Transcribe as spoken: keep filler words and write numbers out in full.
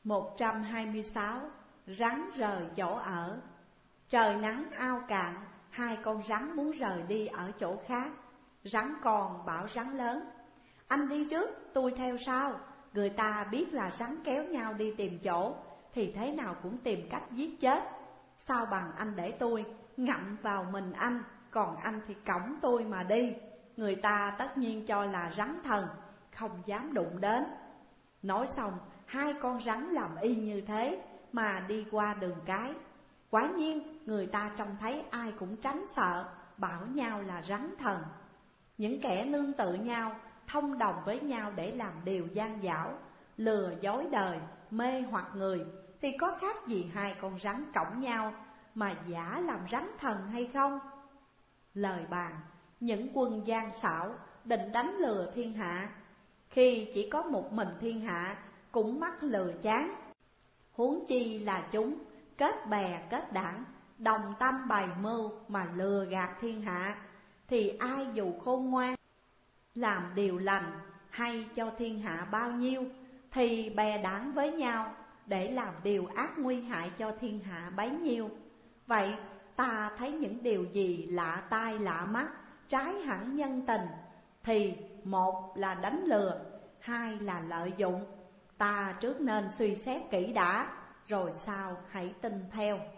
một trăm hai mươi sáu. Rắn rời chỗ ở. Trời nắng ao cạn, hai con rắn muốn rời đi ở chỗ khác. Rắn con bảo rắn lớn: anh đi trước, tôi theo sau. Người ta biết là rắn kéo nhau đi tìm chỗ thì thế nào cũng tìm cách giết chết. Sao bằng anh để tôi ngậm vào mình anh, còn anh thì cõng tôi mà đi. Người ta tất nhiên cho là rắn thần, không dám đụng đến. Nói xong, hai con rắn làm y như thế mà đi qua đường cái. Quả nhiên người ta trông thấy ai cũng tránh sợ, bảo nhau là rắn thần. Những kẻ nương tự nhau, thông đồng với nhau để làm điều gian dảo, lừa dối đời, mê hoặc người, thì có khác gì hai con rắn cõng nhau mà giả làm rắn thần hay không? Lời bàn, những quân gian xảo định đánh lừa thiên hạ, khi chỉ có một mình thiên hạ cũng mắc lừa chán. Huống chi là chúng kết bè kết đảng, đồng tâm bày mưu mà lừa gạt thiên hạ, thì ai dù khôn ngoan, làm điều lành hay cho thiên hạ bao nhiêu, thì bè đảng với nhau để làm điều ác nguy hại cho thiên hạ bấy nhiêu. Vậy ta thấy những điều gì lạ tai lạ mắt, trái hẳn nhân tình, thì một là đánh lừa, hai là lợi dụng. Ta trước nên suy xét kỹ đã, rồi sau hãy tin theo.